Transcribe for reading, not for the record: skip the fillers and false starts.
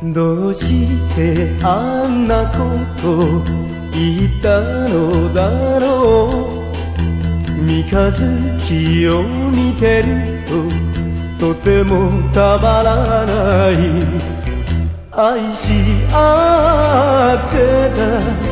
どうしてあんなこと言ったのだろう。三日月を見てるととてもたまらない。愛し合って